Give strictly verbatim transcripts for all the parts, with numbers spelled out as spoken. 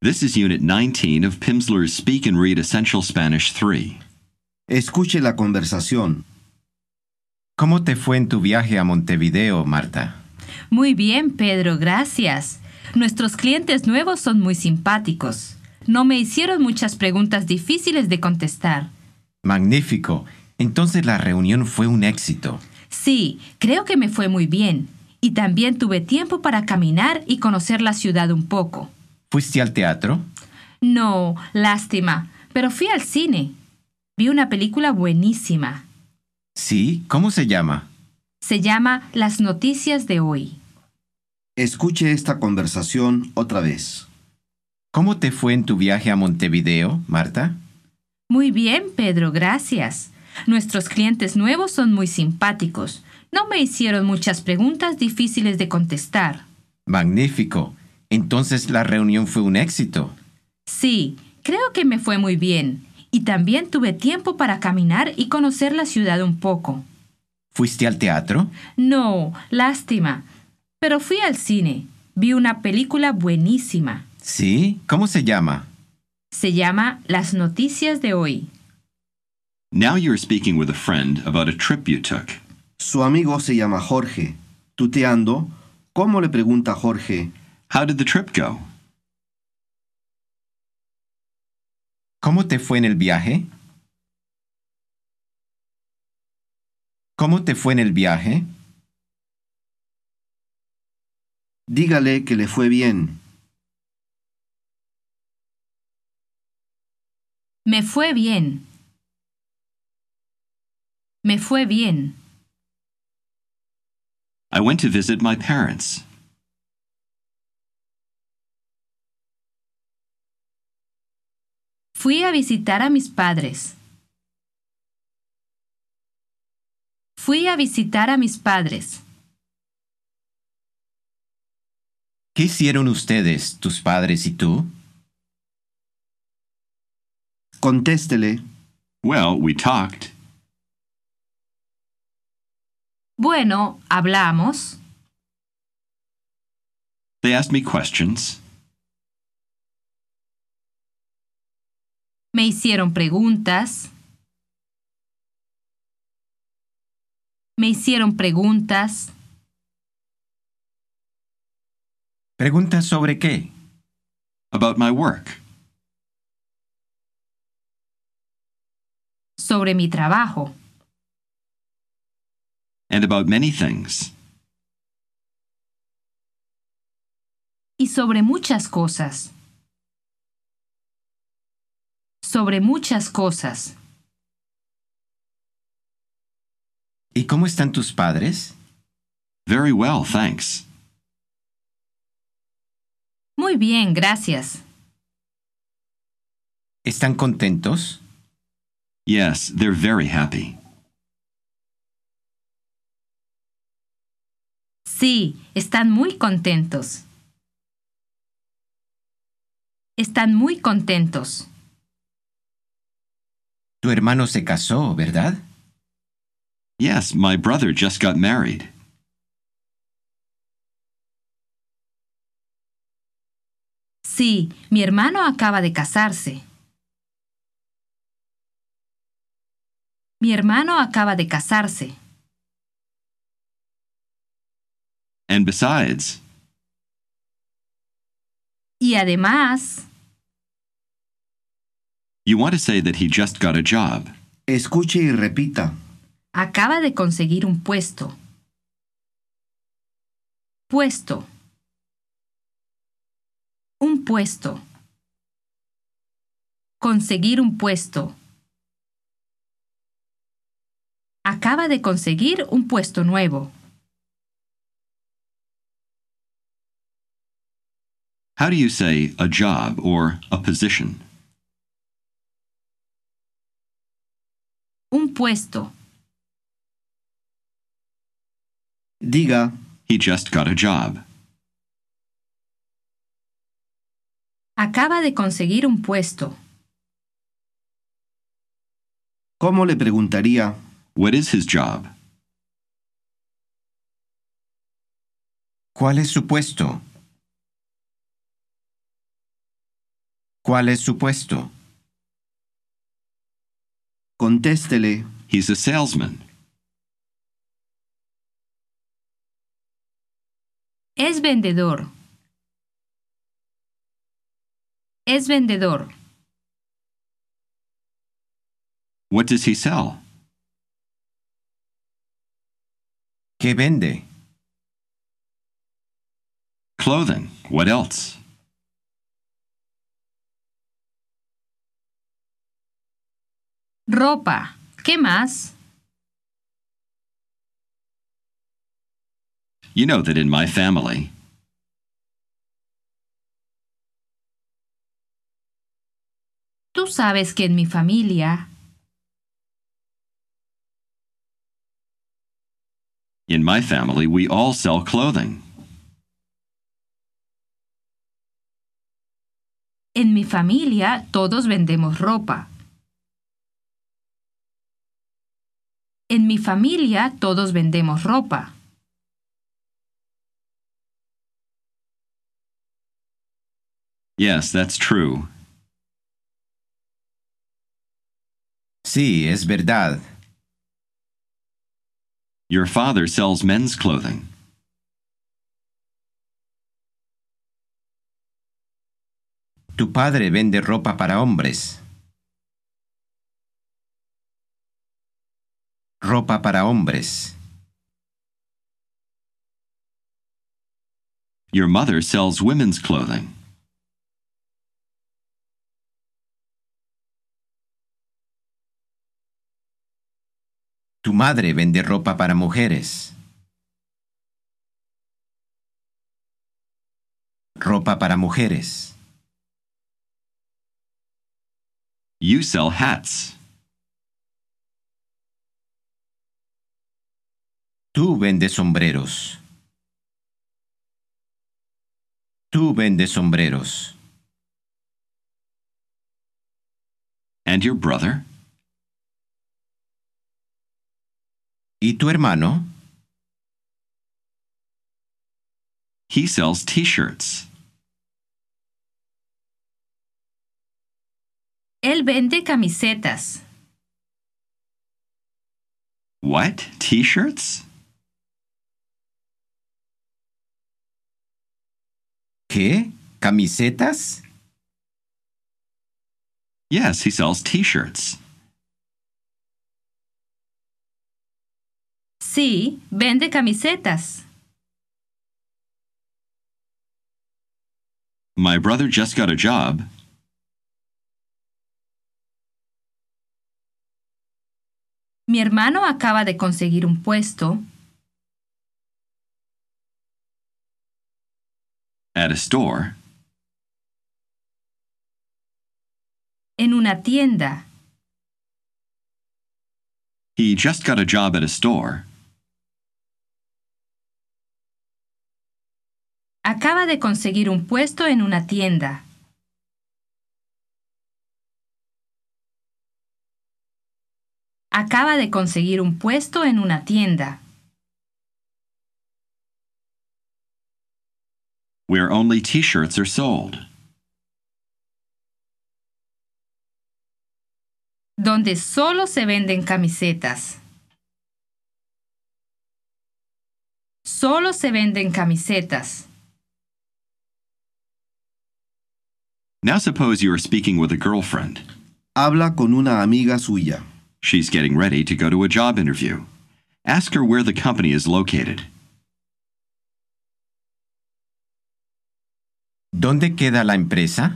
This is Unit nineteen of Pimsleur's Speak and Read Essential Spanish three. Escuche la conversación. ¿Cómo te fue en tu viaje a Montevideo, Marta? Muy bien, Pedro, gracias. Nuestros clientes nuevos son muy simpáticos. No me hicieron muchas preguntas difíciles de contestar. Magnífico. Entonces la reunión fue un éxito. Sí, creo que me fue muy bien. Y también tuve tiempo para caminar y conocer la ciudad un poco. ¿Fuiste al teatro? No, lástima, pero fui al cine. Vi una película buenísima. Sí, ¿cómo se llama? Se llama Las noticias de hoy. Escuche esta conversación otra vez. ¿Cómo te fue en tu viaje a Montevideo, Marta? Muy bien, Pedro, gracias. Nuestros clientes nuevos son muy simpáticos. No me hicieron muchas preguntas difíciles de contestar. Magnífico. Entonces la reunión fue un éxito. Sí, creo que me fue muy bien. Y también tuve tiempo para caminar y conocer la ciudad un poco. ¿Fuiste al teatro? No, lástima. Pero fui al cine. Vi una película buenísima. Sí, ¿cómo se llama? Se llama Las noticias de hoy. Now you're speaking with a friend about a trip you took. Su amigo se llama Jorge. Tuteando, ¿cómo le pregunta Jorge? How did the trip go? ¿Cómo te fue en el viaje? ¿Cómo te fue en el viaje? Dígale que le fue bien. Me fue bien. Me fue bien. I went to visit my parents. Fui a visitar a mis padres. Fui a visitar a mis padres. ¿Qué hicieron ustedes, tus padres y tú? Contéstele. Well, we talked. Bueno, hablamos. They asked me questions. Me hicieron preguntas. Me hicieron preguntas. ¿Preguntas sobre qué? About my work. Sobre mi trabajo. And about many things. Y sobre muchas cosas. Sobre muchas cosas. ¿Y cómo están tus padres? Very well, thanks. Muy bien, gracias. ¿Están contentos? Yes, they're very happy. Sí, están muy contentos. Están muy contentos. Tu hermano se casó, ¿verdad? Yes, my brother just got married. Sí, mi hermano acaba de casarse. Mi hermano acaba de casarse. And besides, Y además, you want to say that he just got a job. Escuche y repita. acaba de conseguir un puesto. Puesto. Un puesto. Conseguir un puesto. Acaba de conseguir un puesto nuevo. How do you say a job or a position? Un puesto. Diga, He just got a job. Acaba de conseguir un puesto. ¿cómo le preguntaría? What is his job? ¿Cuál es su puesto? ¿Cuál es su puesto? Contéstele. He's a salesman. Es vendedor. Es vendedor. What does he sell? ¿Qué vende? Clothing. What else? Ropa. ¿Qué más? You know that in my family, Tú sabes que en mi familia, in my family, we all sell clothing. en mi familia todos vendemos ropa. En mi familia todos vendemos ropa. Yes, that's true. Sí, es verdad. Your father sells men's clothing. Tu padre vende ropa para hombres. Ropa para hombres. Your mother sells women's clothing. Tu madre vende ropa para mujeres. Ropa para mujeres. You sell hats. Tú vendes sombreros. Tú vendes sombreros. And your brother? ¿Y tu hermano? He sells t-shirts. Él vende camisetas. What? T-shirts? ¿Qué? ¿Camisetas? Yes, he sells t-shirts. Sí, vende camisetas. My brother just got a job. Mi hermano acaba de conseguir un puesto At a store. en una tienda. He just got a job at a store. Acaba de conseguir un puesto en una tienda. Acaba de conseguir un puesto en una tienda. Where only t-shirts are sold. Donde solo se venden camisetas. Solo se venden camisetas. Now suppose you are speaking with a girlfriend. Habla con una amiga suya. She's getting ready to go to a job interview. Ask her where the company is located. ¿Dónde queda la empresa?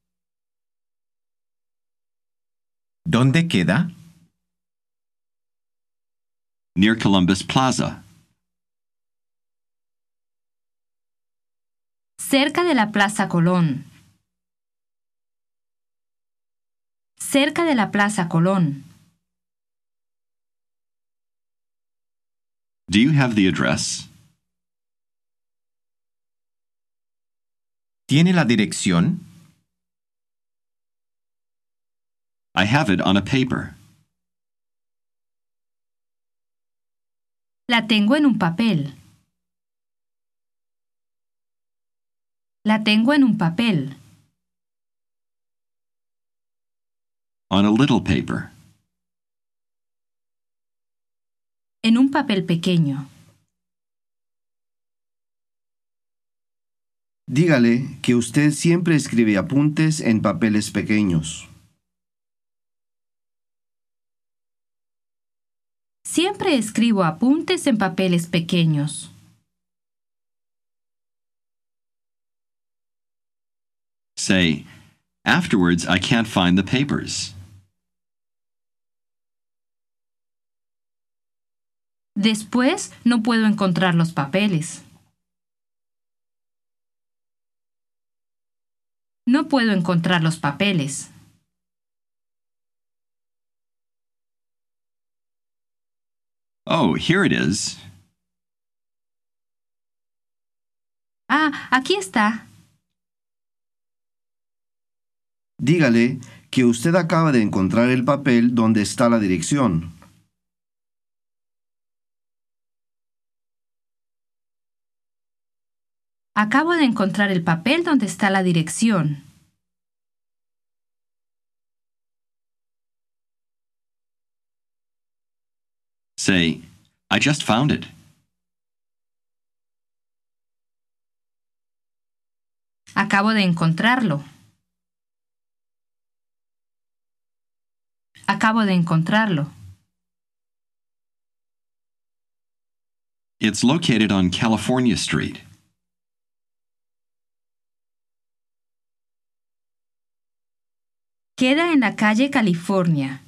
¿Dónde queda? Near Columbus Plaza. Cerca de la Plaza Colón. Cerca de la Plaza Colón. Do you have the address? ¿Tiene la dirección? I have it on a paper. La tengo en un papel. La tengo en un papel. On a little paper. En un papel pequeño. Dígale que usted siempre escribe apuntes en papeles pequeños. Siempre escribo apuntes en papeles pequeños. Say, afterwards I can't find the papers. Después no puedo encontrar los papeles. No puedo encontrar los papeles. Oh, here it is. Ah, aquí está. Dígale que usted acaba de encontrar el papel donde está la dirección. Acabo de encontrar el papel donde está la dirección. Say, I just found it. Acabo de encontrarlo. Acabo de encontrarlo. It's located on California Street. Queda en la calle California.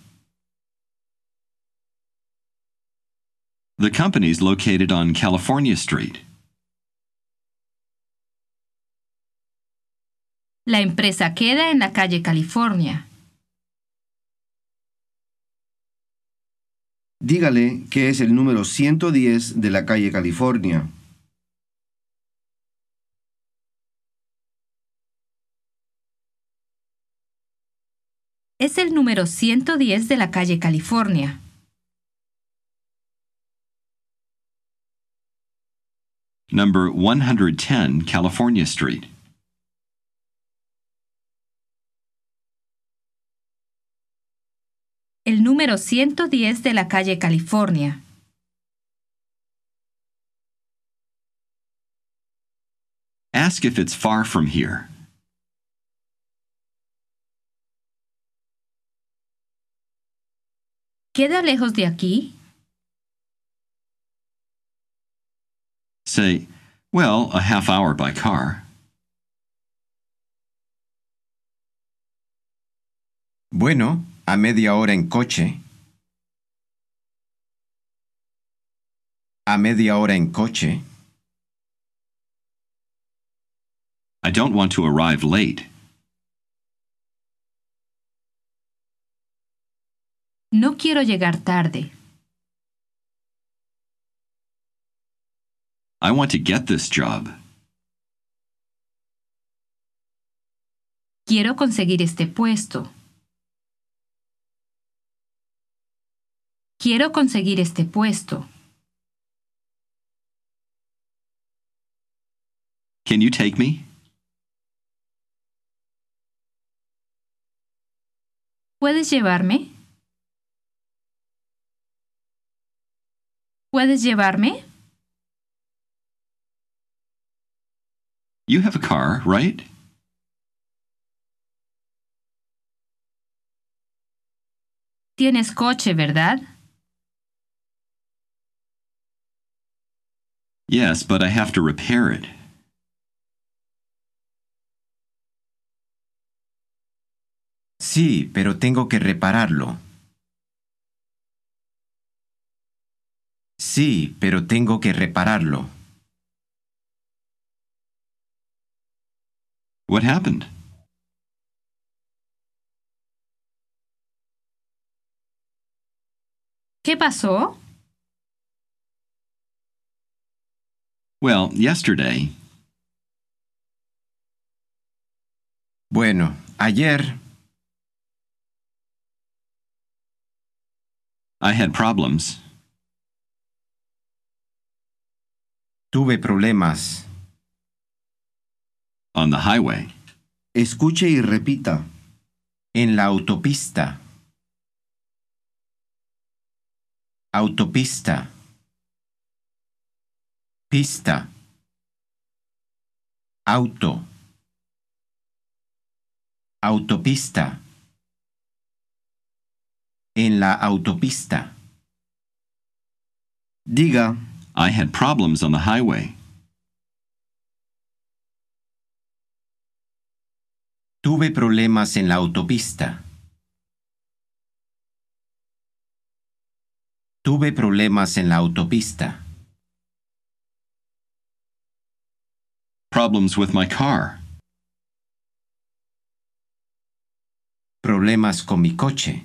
The company's located on California Street. La empresa queda en la calle California. Dígale que es el número ciento diez de la calle California. Es el número ciento diez de la calle California. Number one hundred ten California Street. El número ciento diez de la calle California. Ask if it's far from here. ¿Queda lejos de aquí? Say, well, a half hour by car. Bueno, a media hora en coche. A media hora en coche. I don't want to arrive late. No quiero llegar tarde. I want to get this job. Quiero conseguir este puesto. Quiero conseguir este puesto. Can you take me? ¿Puedes llevarme? ¿Puedes llevarme? You have a car, right? Tienes coche, ¿verdad? Yes, but I have to repair it. Sí, pero tengo que repararlo. Sí, pero tengo que repararlo. What happened? ¿Qué pasó? Well, yesterday, Bueno, ayer I had problems. tuve problemas. On the highway. Escuche y repita. En la autopista. Autopista. Pista. Auto. Autopista. En la autopista. Diga, I had problems on the highway. Tuve problemas en la autopista. Tuve problemas en la autopista. Problems with my car. Problemas con mi coche.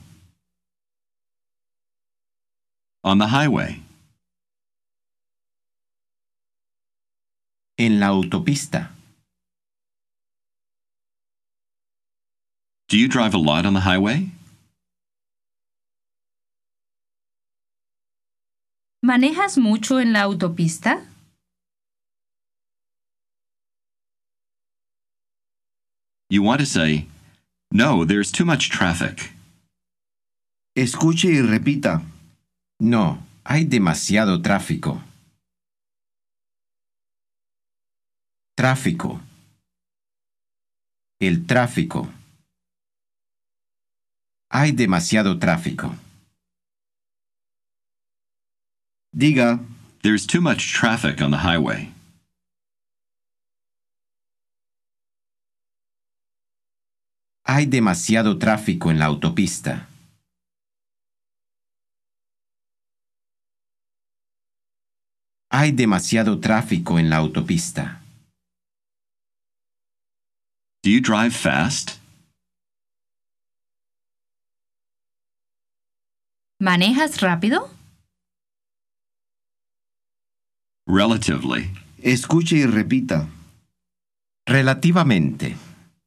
On the highway. En la autopista. Do you drive a lot on the highway? ¿Manejas mucho en la autopista? You want to say, no, there's too much traffic. escuche y repita. No, hay demasiado tráfico. Tráfico. El tráfico. Hay demasiado tráfico. Diga, There's too much traffic on the highway. Hay demasiado tráfico en la autopista. Hay demasiado tráfico en la autopista. Do you drive fast? ¿Manejas rápido? Relatively. escuche y repita. Relativamente.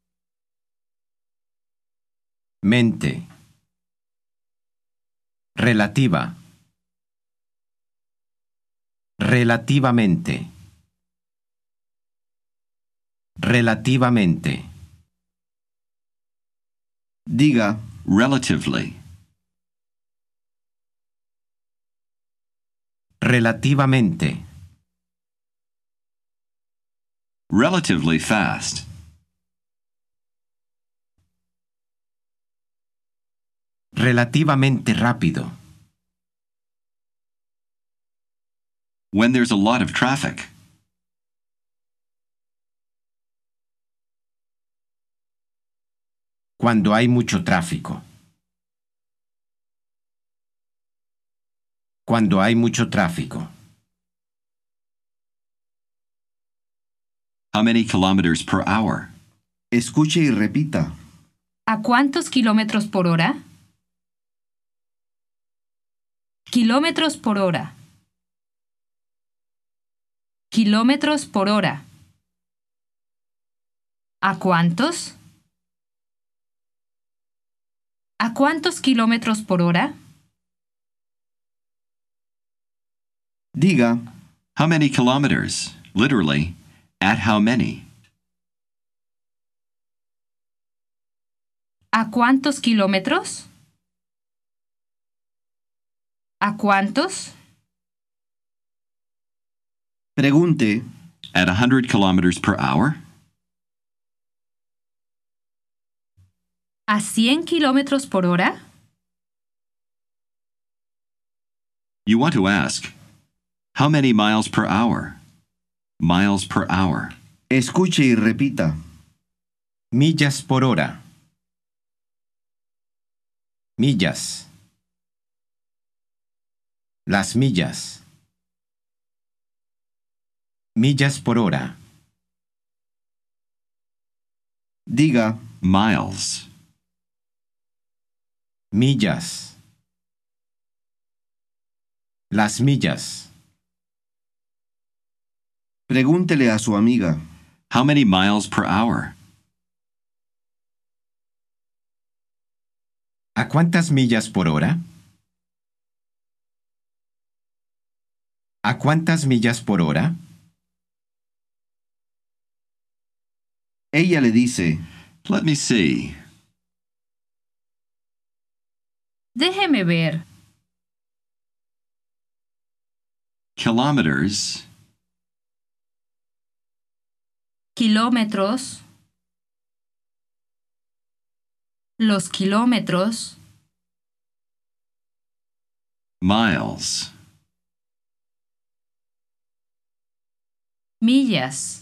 Mente. Relativa. Relativamente. Relativamente. Diga, Relatively. Relativamente. Relatively fast. Relativamente rápido. When there's a lot of traffic. Cuando hay mucho tráfico. Cuando hay mucho tráfico. How many kilometers per hour? escuche y repita. ¿A cuántos kilómetros por hora? Kilómetros por hora. Kilómetros por hora. ¿A cuántos? ¿A cuántos kilómetros por hora? Diga, How many kilometers? Literally, at how many? ¿A cuántos kilómetros? ¿A cuántos? pregunte. At one hundred kilometers per hour? ¿A cien kilómetros por hora? You want to ask, how many miles per hour? Miles per hour. Escuche y repita. Millas por hora. Millas. Las millas. Millas por hora. Diga, Miles. Millas. Las millas. pregúntele a su amiga. How many miles per hour? ¿A cuántas millas por hora? ¿A cuántas millas por hora? Ella le dice, Let me see. Déjeme ver. Kilometers. Kilómetros. Los kilómetros. Miles. Millas.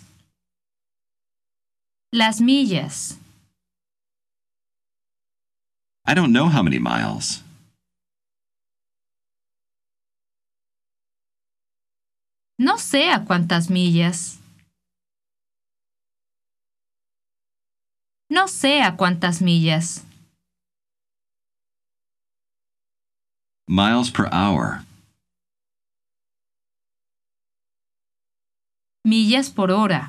Las millas. I don't know how many miles. No sé a cuántas millas. No sé a cuántas millas. Miles per hour. Millas por hora.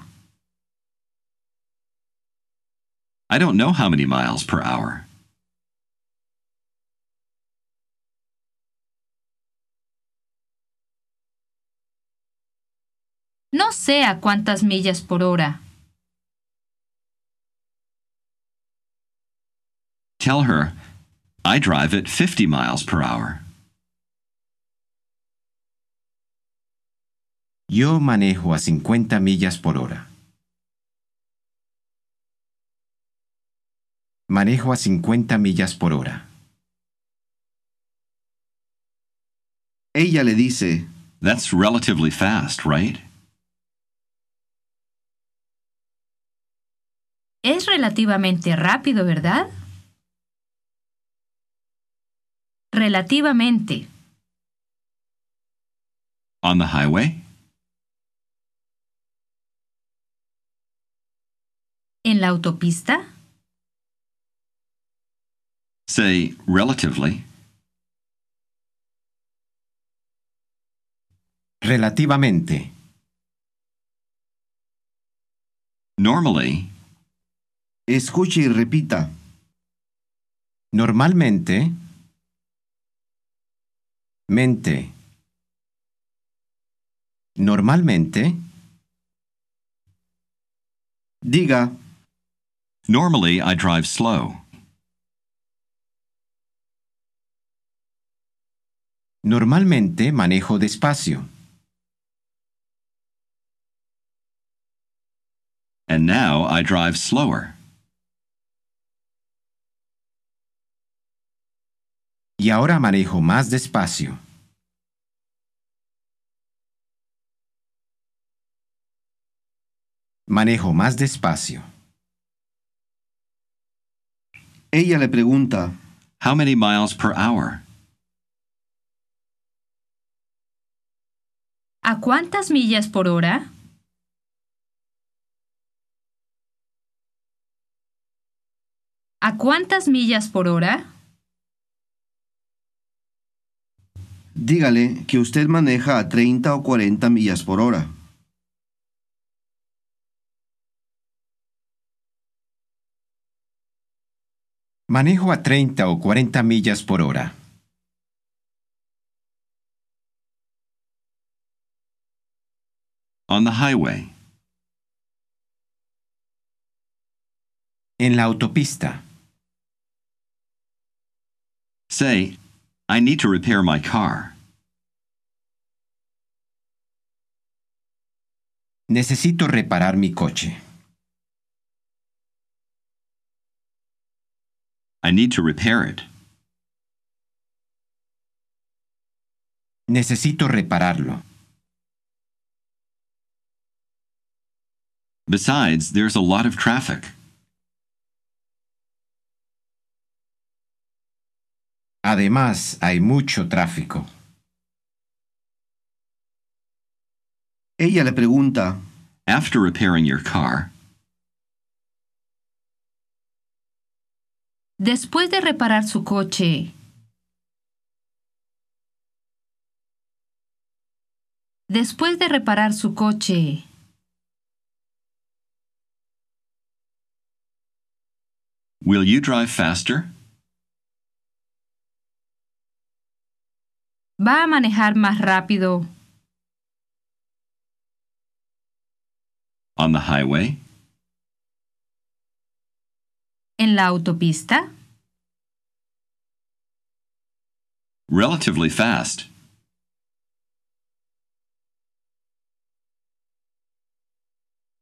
I don't know how many miles per hour. No sé a cuántas millas por hora. Tell her, I drive at fifty miles per hour. Yo manejo a cincuenta millas por hora. Manejo a cincuenta millas por hora. Ella le dice, That's relatively fast, right? Es relativamente rápido, ¿verdad? Relativamente. On the highway? ¿En la autopista? Say, relatively. Relativamente. Normally, escuche y repita. Normalmente. Mente. Normalmente. Diga, normally I drive slow. Normalmente manejo despacio. And now I drive slower. Y ahora manejo más despacio. Manejo más despacio. ella le pregunta, How many miles per hour? ¿A cuántas millas por hora? ¿A cuántas millas por hora? dígale que usted maneja a treinta o cuarenta millas por hora. Manejo a treinta o cuarenta millas por hora. On the highway. En la autopista. Say, I need to repair my car. Necesito reparar mi coche. I need to repair it. Necesito repararlo. Besides, there's a lot of traffic. Además, hay mucho tráfico. Ella le pregunta, After repairing your car, Después de reparar su coche. Después de reparar su coche. will you drive faster? ¿Va a manejar más rápido? On the highway? ¿En la autopista? Relatively fast.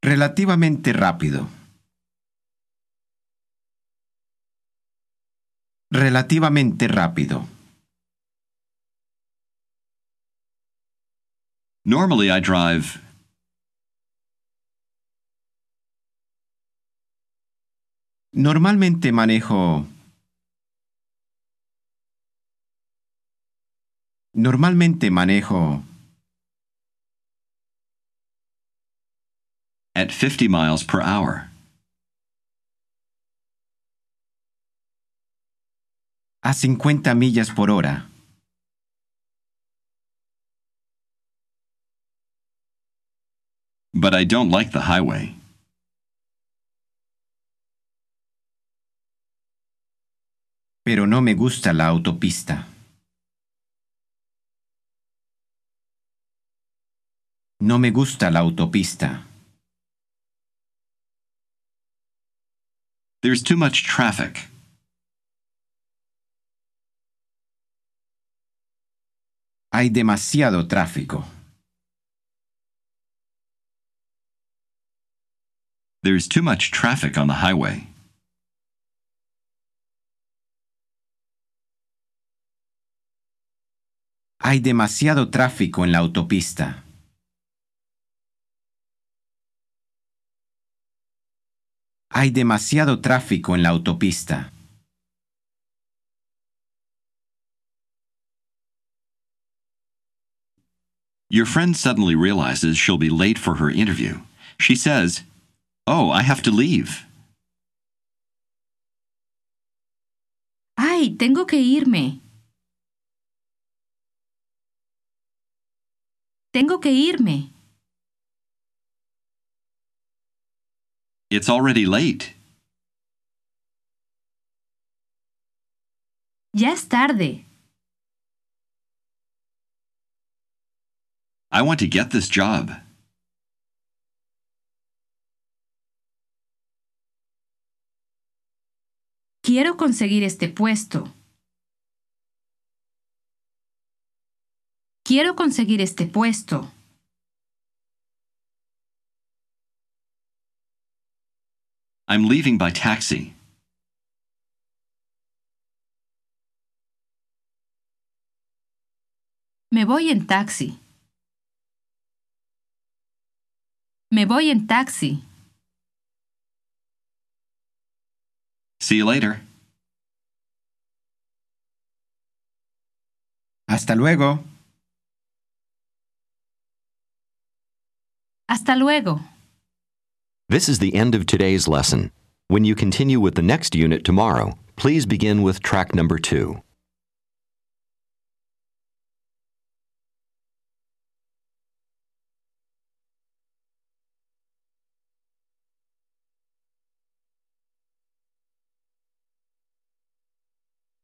Relativamente rápido. Relativamente rápido. Normally I drive. Normalmente manejo. Normalmente manejo. At fifty miles per hour. A cincuenta millas por hora. But I don't like the highway. Pero no me gusta la autopista. No me gusta la autopista. There's too much traffic. Hay demasiado tráfico. There's too much traffic on the highway. Hay demasiado tráfico en la autopista. Hay demasiado tráfico en la autopista. Your friend suddenly realizes she'll be late for her interview. She says, "Oh, I have to leave." ¡Ay, tengo que irme! Tengo que irme. It's already late. Ya es tarde. I want to get this job. Quiero conseguir este puesto. Quiero conseguir este puesto. I'm leaving by taxi. Me voy en taxi. Me voy en taxi. See you later. Hasta luego. Hasta luego. This is the end of today's lesson. When you continue with the next unit tomorrow, please begin with track number two.